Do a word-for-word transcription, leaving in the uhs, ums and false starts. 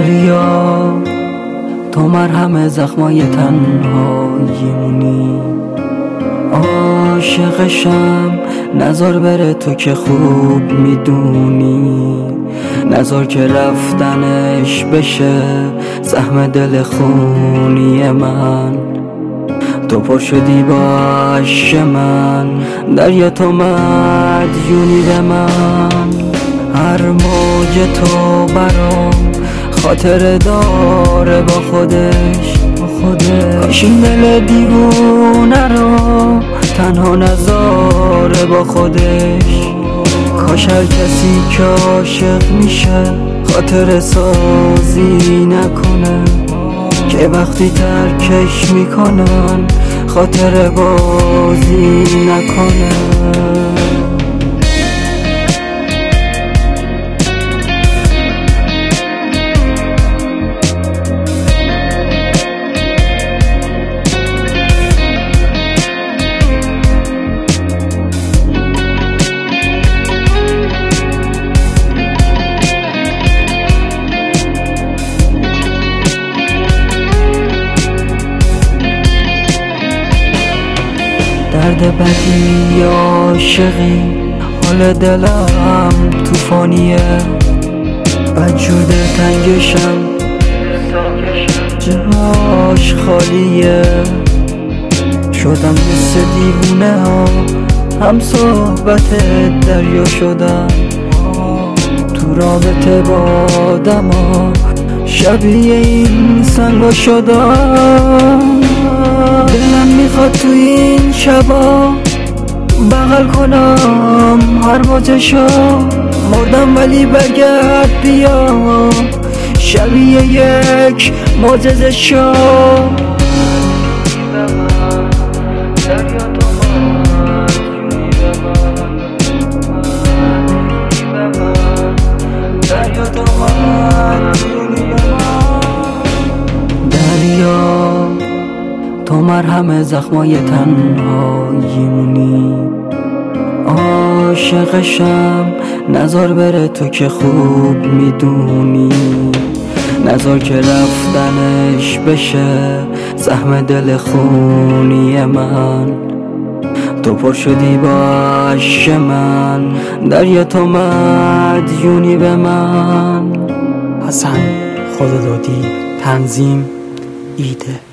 دریا تو مرهم زخمای تنهاییمونی، عاشقشم نزار بره تو که خوب میدونی، نزار که رفتنش بشه زحم دل خونی من. تو پر شدی با عشق من، دریا تو مدیونی به من. هر موج تو برام خاطر داره با خودش، با خودش. کاش این دل دیوونه رو تنها نذاره با خودش. کاش هر کسی که عاشق میشه خاطر سازی نکنه، که وقتی ترکش میکنن خاطر بازی نکنه. درد بدی عاشقی، حال دلم توفانیه، بدجور دلتنگشم جاش خالیه. شدم مثل دیوونه ها، هم صحبت دریا شدم، تو رابطه با آدم ها شبیه این سنگا شدم. دلم میخواد تو این شبا بغل کنم هر موجشو، مردم ولی برگرد بیا شبیه یک معجزه شو. دریا تو مرهم زخمای تنهاییمونی، عاشقشم نزار بره تو که خوب میدونی، نزار که رفتنش بشه زحم دل خونی من. تو پر شدی با عشق من، دریا تو مدیونی به من. حسن خدادادی، تنظیم ایده.